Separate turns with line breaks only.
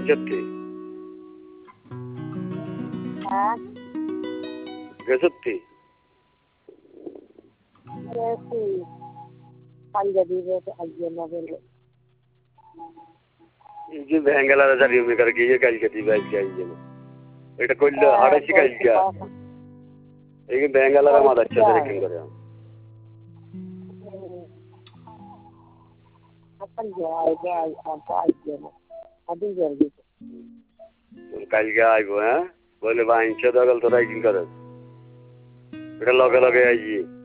গেছতে
হ্যাঁ
গেছতে
গেছি কালকে দিবে আজকে না বলে
এই যে ব্যাঙ্গালার জারি মে করে গিয়ে কালকে দিবে আজকে আইছে না এটা কইলে হারাইছি কালকে এই ব্যাঙ্গালার মাদার চাদর কেন করে
এখন যাই যাই আজকে না আদি জলদি
কালকে আইবো হ্যাঁ বলে বাইঞ্চে দগল তোরা কি করে এটা লগে লগে আইজি